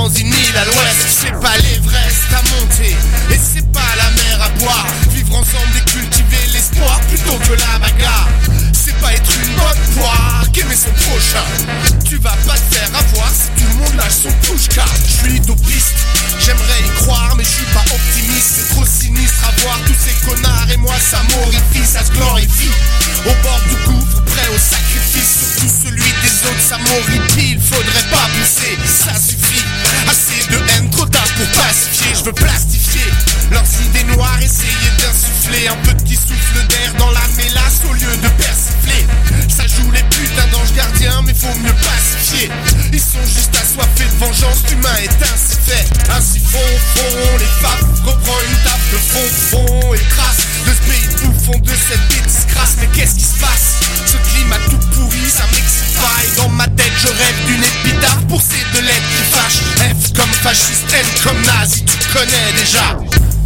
dans une île à l'ouest. C'est pas l'Everest à monter et c'est pas la mer à boire. Vivre ensemble et cultiver l'espoir plutôt que la bagarre. C'est pas être une bonne poire qu'aimer son prochain. Tu vas pas te faire avoir si tout le monde lâche son pushka. Je suis utopiste, j'aimerais y croire mais je suis pas optimiste. C'est trop sinistre à voir tous ces connards et moi ça m'horrifie, ça se glorifie. Au bord du gouffre, prêt au sacrifice. Surtout celui des autres, ça m'horripile. Faudrait pas pousser, ça suffit. Assez de haine, trop tard pour pacifier. Je veux plastifier leurs idées noires, essayer d'insuffler un petit souffle d'air dans la mélasse au lieu de persifler. Ça joue les putains d'anges gardiens, mais faut mieux pacifier. Ils sont juste assoiffés de vengeance, l'humain est ainsi fait. Ainsi font les fables, reprend une table de fond et trace de ce pays de bouffon, de cette bêtise crasse. Mais qu'est-ce qui se passe? Ce climat tout pourri, ça m'excite pas. Et dans ma tête je rêve d'une épitaphe pour ces deux lettres qui fâchent. F comme fasciste, N comme nazi, tu connais déjà.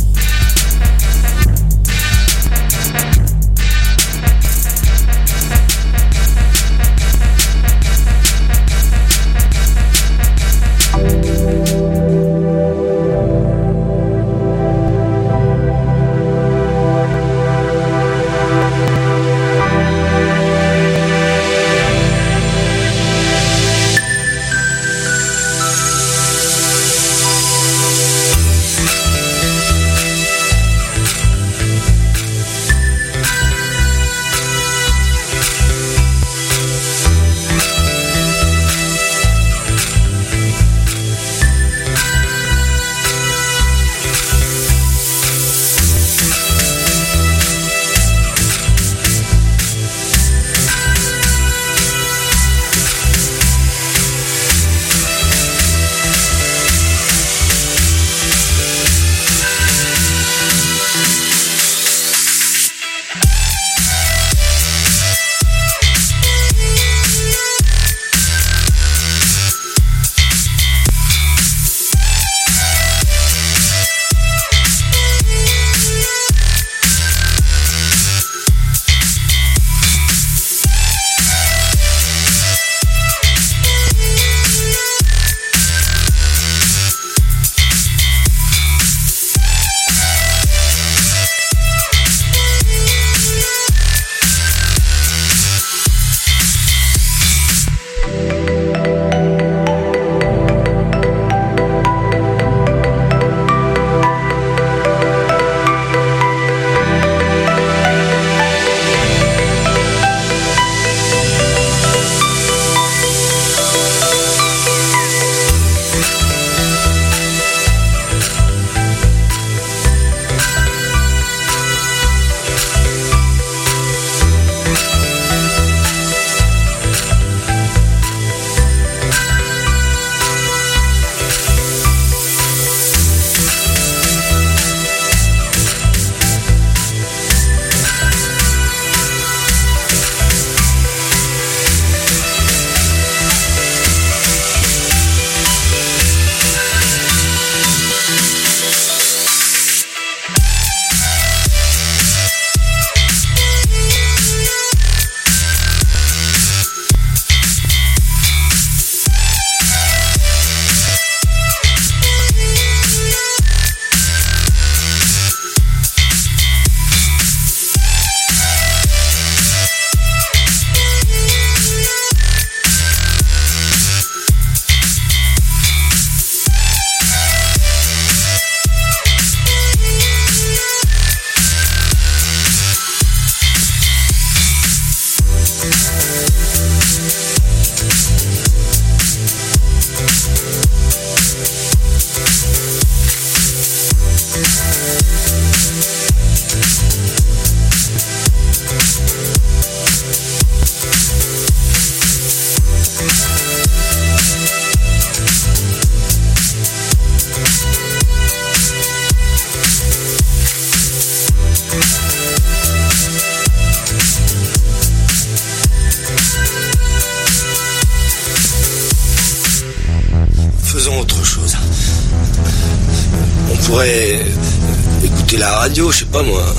pourrait écouter la radio, je sais pas moi.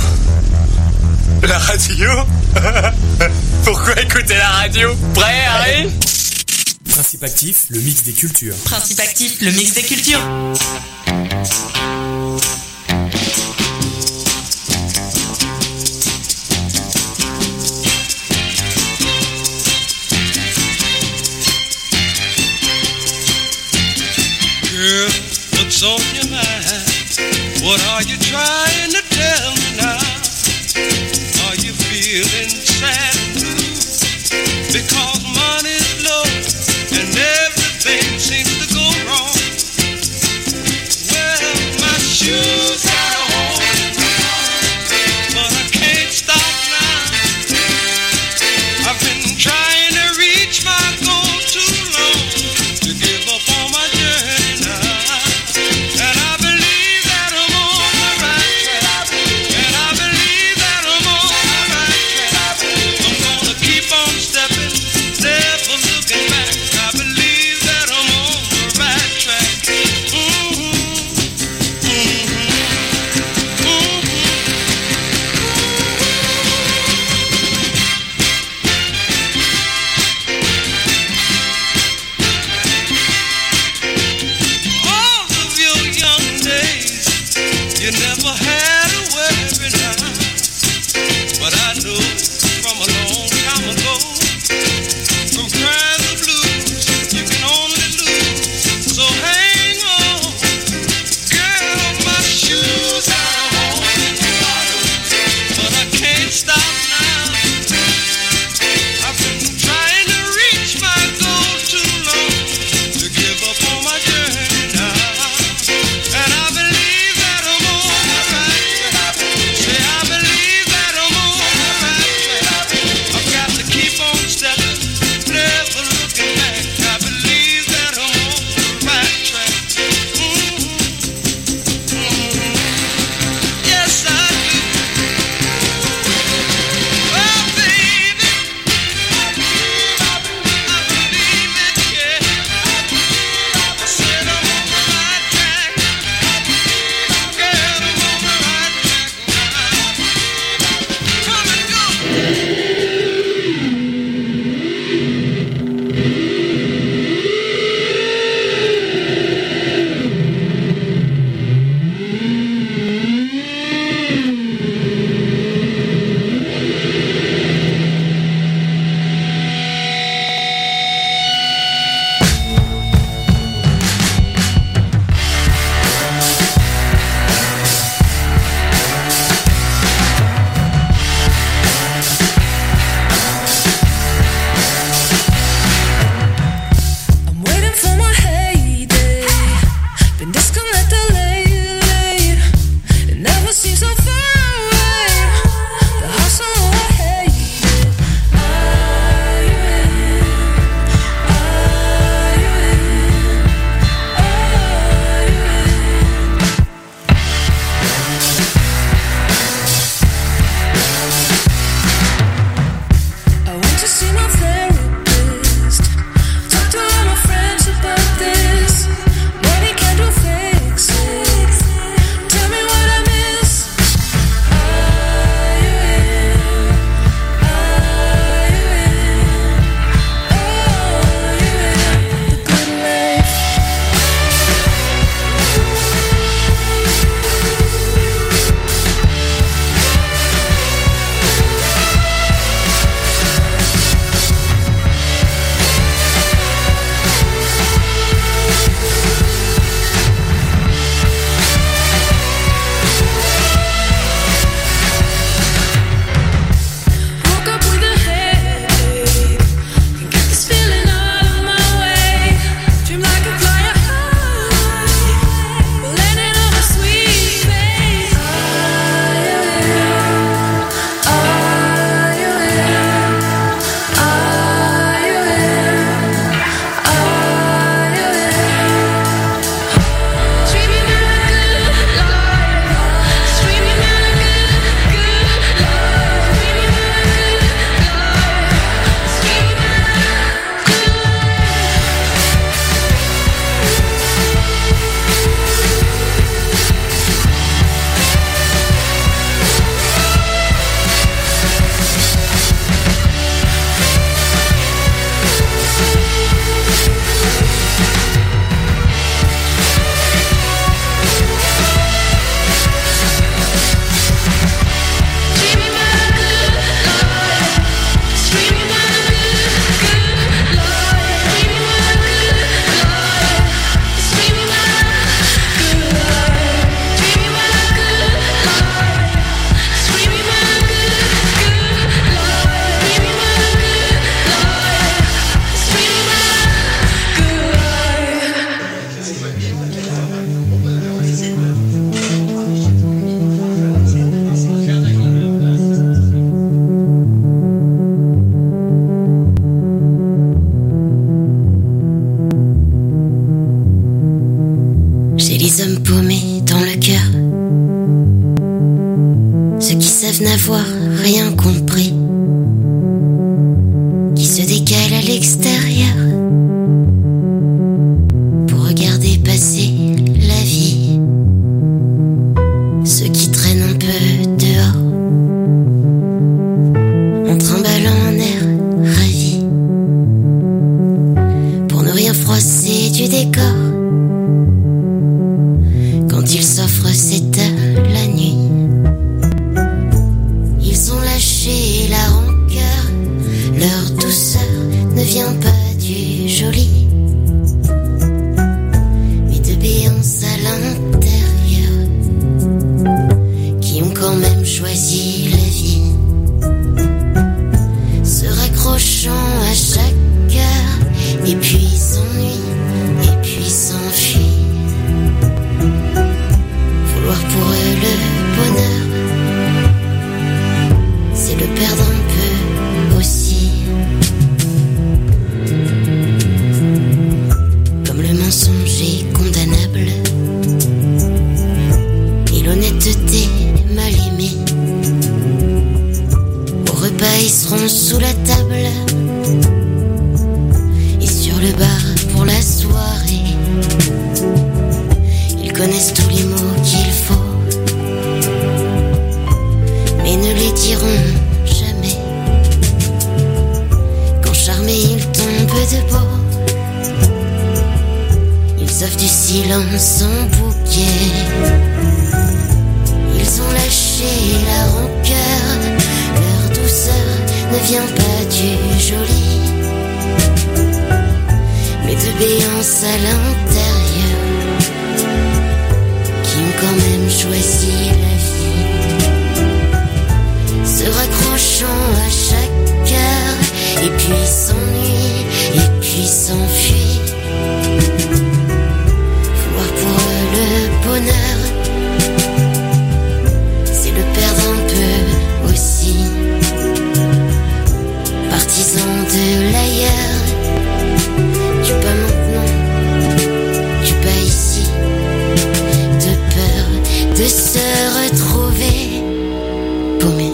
La radio? Pourquoi écouter la radio? Prêt, Harry? Principe Actif, le mix des cultures. Principe Actif, le mix des cultures. Girl, what's on your mind? What are you trying to tell me now? Are you feeling sad and blue? Because money's low and everything seems to go wrong. Well, my shoes got a hole in them, but I can't stop now. I've been trying to reach my goal too long to give up on my journey now. And I believe that I'm on the right track. Des hommes paumés dans le cœur, ceux qui savent n'avoir rien compris, qui se décalent à l'extérieur pour regarder passer la vie, ceux qui traînent un peu dehors en trimballant un air ravi pour ne rien froisser du décor. Quand ils s'offrent, c'est la nuit. Ils ont lâché la rancœur, leur douceur ne vient pas du joli, mais de béances à l'intérieur, qui ont quand même choisi la vie, se raccrochant à chaque cœur, et puis s'ennuient, et puis s'enfuient. Vouloir pour eux le bonheur, c'est le perdre un peu aussi. Comme le mensonge est condamnable et l'honnêteté mal aimée, au repas ils seront sous la table et sur le bar pour la soirée. Ils connaissent tous les mots qu'il faut, mais ne les diront jamais. Quand charmés ils tombent de beau, ils offrent du silence en bouquet. Ils ont lâché la rancœur, leur douceur ne vient pas du joli, mais de béance à l'intérieur, qui ont quand même choisi la vie, se raccrochant à chaque cœur, et puis s'ennuient, et puis s'enfuient. Vouloir pour eux le bonheur, c'est le perdre un peu aussi. Partisans de l'ailleurs, tu pas maintenant, tu pas ici, de peur de se retrouver paumé.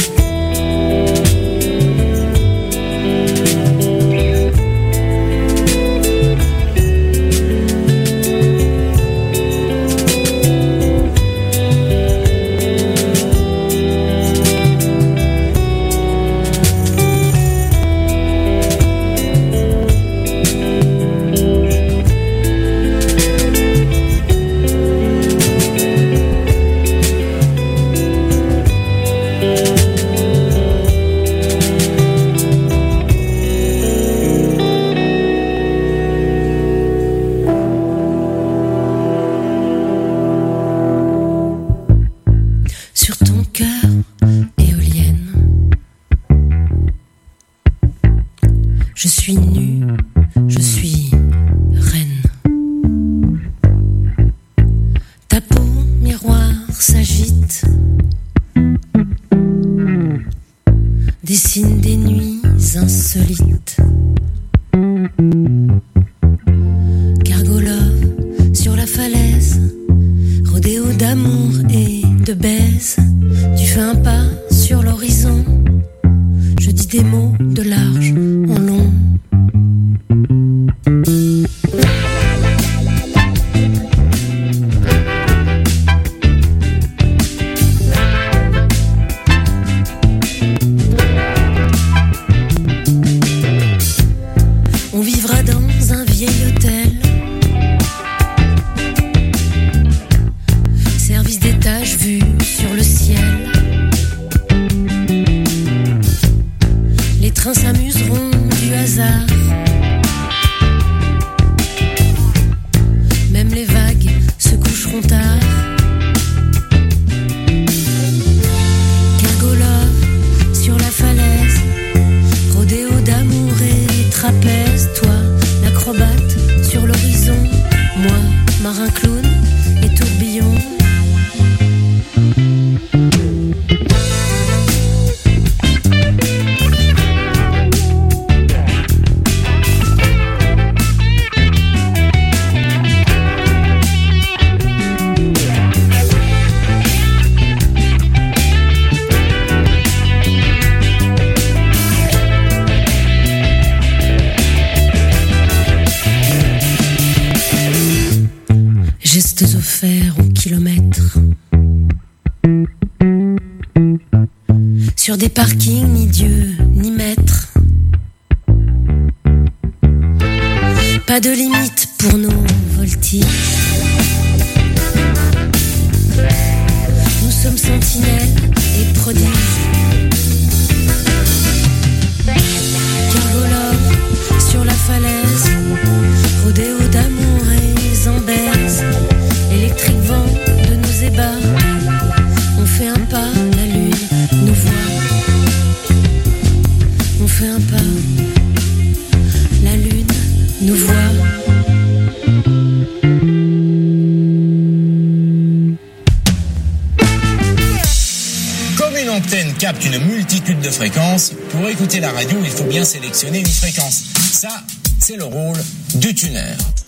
Je suis nue, je suis reine. Ta peau, miroir, s'agite, dessine des nuits insolites. Cargolove sur la falaise, rodéo d'amour et de baise. Tu fais un pas sur l'horizon, je dis des mots de large en long. On vivra dans un vieil hôtel, service d'étage vu sur le ciel. Les trains s'amuseront du hasard, même les vagues se coucheront tard. Cargolove sur la falaise, rodéo d'amour et trapèze. Toi, l'acrobate sur l'horizon, moi, marin clown et tourbillon. Gestes offerts au kilomètre. Sur des parkings, ni Dieu, ni maître. Pas de limite pour nos voltiges. Nous sommes sentinelles et prodiges. Cargolove sur la falaise, rodéo d'amour et zambèze, électrique vent de nos ébats. On fait un pas, la lune nous voit. On fait un pas, la lune nous voit. Comme une antenne capte une multitude de fréquences, pour écouter la radio, il faut bien sélectionner une fréquence. Ça, c'est le rôle du tuner.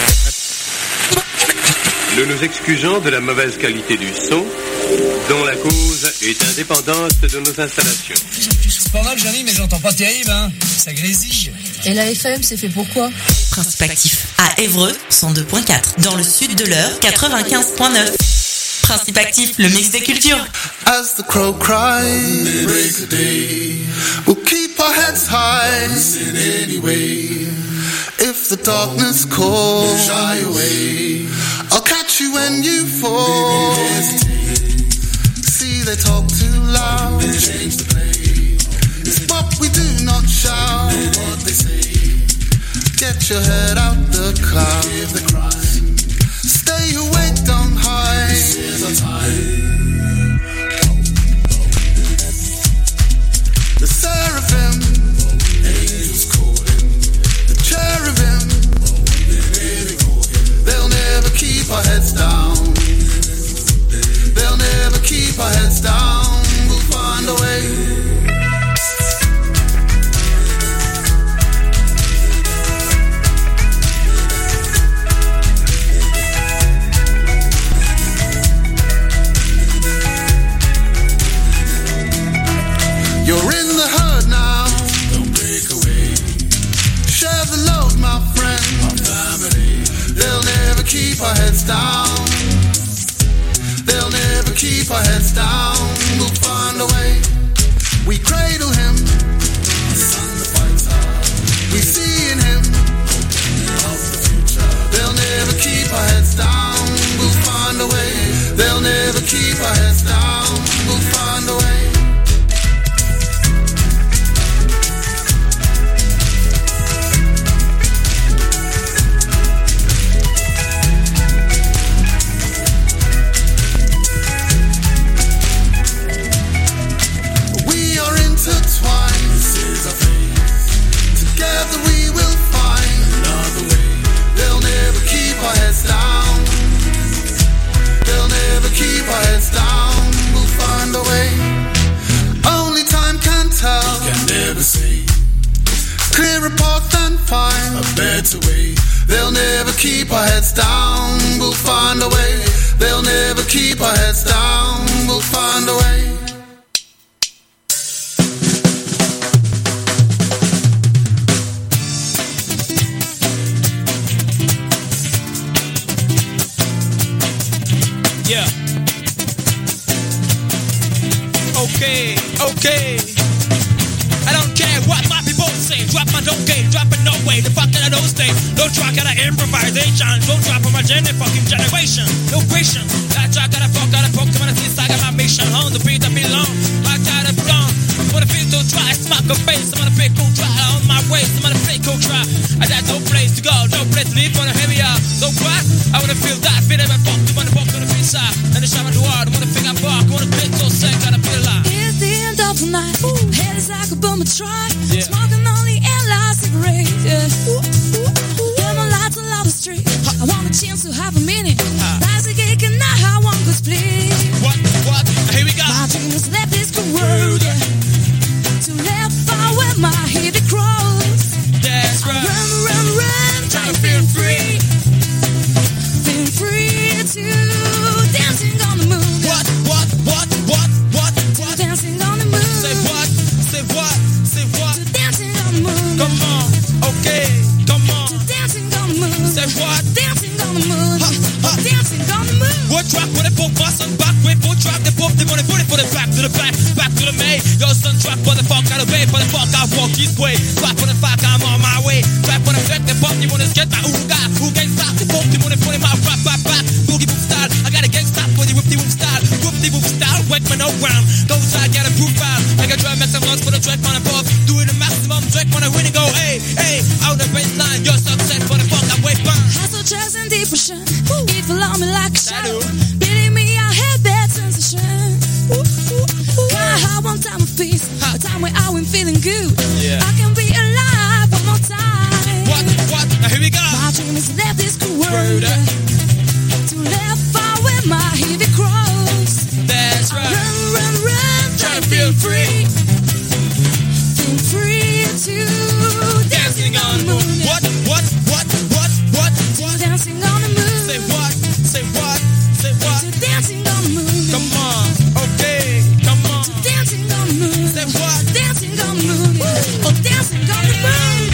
Nous nous excusons de la mauvaise qualité du son, dont la cause est indépendante de nos installations. C'est pas mal, Johnny, mais j'entends pas terrible, hein. Ça grésille. Et la FM, c'est fait pour quoi? Principe actif à Évreux, 102.4. Dans le sud de l'Eure, 95.9. Principe actif, le mix des cultures. As the crow cries, break a day. We'll keep our heads high, in any way. If the darkness calls, shy away. I'll catch you when you fall. See, they talk too loud, they change the play. But we do not shout what they say. Get your head out the cloud. Give the cry. Stay awake, don't hide. This is our time. The seraphim, angels calling. The cherubim, they'll never keep our heads down. They'll never keep our heads down. We'll find a way. You're in the herd now. Don't break away. Share the load, my friend. Our family. They'll never keep our heads down. They'll never keep our heads down. We'll find a way. We cradle him. Our son, the fighter. We see in him of the future. They'll never keep our heads down. We'll find a way. They'll never keep our heads down. We'll find a way. Together we will find another way. They'll never keep our heads down. They'll never keep our heads down. We'll find a way. Only time can tell. You can never say. Clear a path and find a better way. They'll never keep our heads down. We'll find a way. They'll never keep our heads down. We'll find a way. Yeah. Okay. I don't care what my people say. Drop my donkey, drop it no way. The fuck that I don't stay. Don't try, gotta improvisation. Don't drop on my fucking generation. No question. I try, gotta fuck to my teeth. I got my mission on the beat I belong. I gotta belong. Wanna feel to try, smack a face. I'm gonna pick, go try on my way. I'm gonna play, go try. I got no place to go, no place to live. Wanna heavy up. So what? I wanna feel that fit ever fuck to wanna walk on the pizza. And the shower the water, wanna think I'm fuck. Wanna play so sick, gotta feel alive. It's the end of the night. Head is like a boomer truck. Yeah. Smoking on the airline cigarette. Yeah. Get my lights all out the street. I want a chance to have a minute. Rise again, can I have one good split? What? Here we go. My dream is left this world. Yeah. To left far where my head cross. That's right. Run, trying to feel free. Feel free to dancing on the moon. What? To dancing on the moon. Say what? To dancing on the moon. Come on, okay, come on. To dancing on the moon. Say what? Dancing on on the moon. Dancing on the moon. What track with it, both bus and back with what track they both they want to put it for the back to the back to the May. Yo, son track for the fuck out of bay, for the fuck I walk this way. Back for the fuck I'm on my way. Track for the fact the pop you wanna get that who can't stop the pop you wanna put him out back. Boogie boom style, I got a gang stop for the whip style. Whip style, wet man no ground. Go side, get a proof out. I got try make some noise for the track on the pop. Do it the maximum track when I win and go. Hey, out the baseline, your success for the fuck I'm way back. Hustle, chest and depression. It follow me like a shadow. Believe me, I had that sensation. I had one time of peace, a time where I went feeling good. I can be alive one more time. What? Now here we go. My dream is to leave this cool world. To live far with my heavy cross. That's right. Run, try to feel free. Feel free to dancing on the moon. What? Dancing on the moon. Say what? To dancing on the moon. Come on, okay, come on. To dancing on the moon. Say what? Dancing on the moon. Oh, dancing on the moon.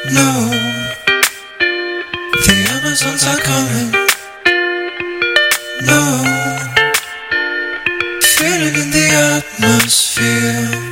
No, the Amazons are coming. No, feel it in the atmosphere.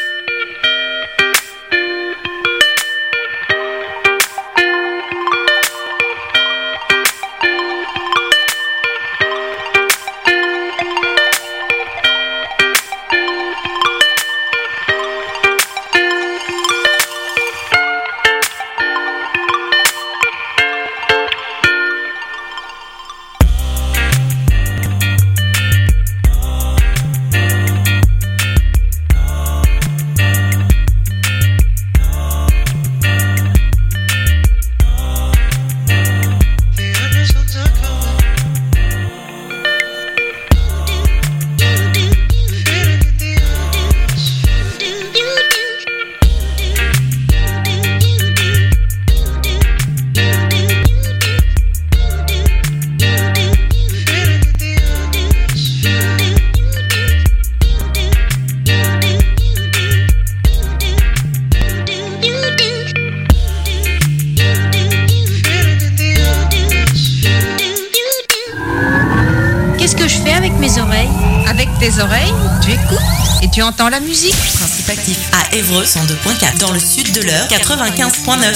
Tes oreilles, tu écoutes et tu entends la musique. Principe actif à Évreux 102.4 dans le sud de l'Eure 95.9.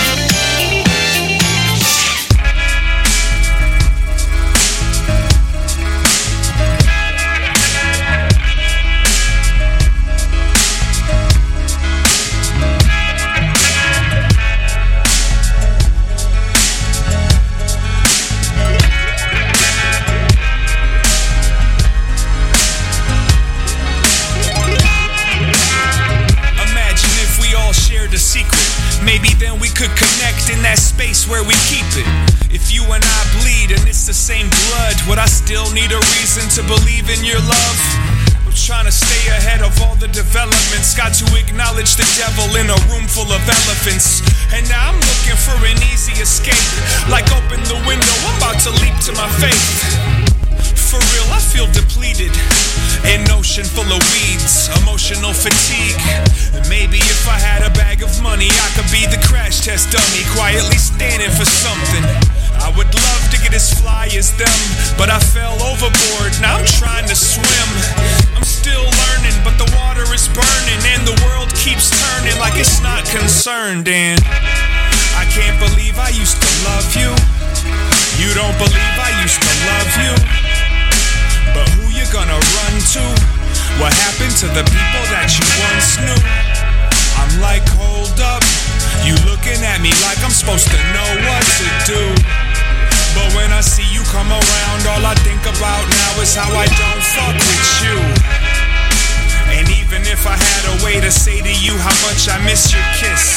Where we keep it. If you and I bleed and it's the same blood, would I still need a reason to believe in your love? I'm trying to stay ahead of all the developments. Got to acknowledge the devil in a room full of elephants. And now I'm looking for an easy escape. Like open the window, I'm about to leap to my faith. For real, I feel depleted. An ocean full of weeds, emotional fatigue. And maybe if I had a bag of money, I could be the crash test dummy, quietly standing for something. I would love to get as fly as them, but I fell overboard, now I'm trying to swim. I'm still learning, but the water is burning, and the world keeps turning like it's not concerned. And I can't believe I used to love you. You don't believe I used to love you. But who you gonna run to? What happened to the people that you once knew? I'm like, hold up. You looking at me like I'm supposed to know what to do. But when I see you come around, all I think about now is how I don't fuck with you. And even if I had a way to say to you how much I miss your kiss,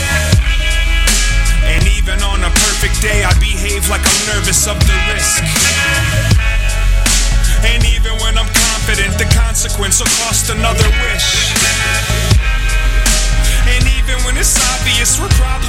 and even on a perfect day I behave like I'm nervous of the risk. And even when I'm confident, the consequence will cost another wish. And even when it's obvious, we're probably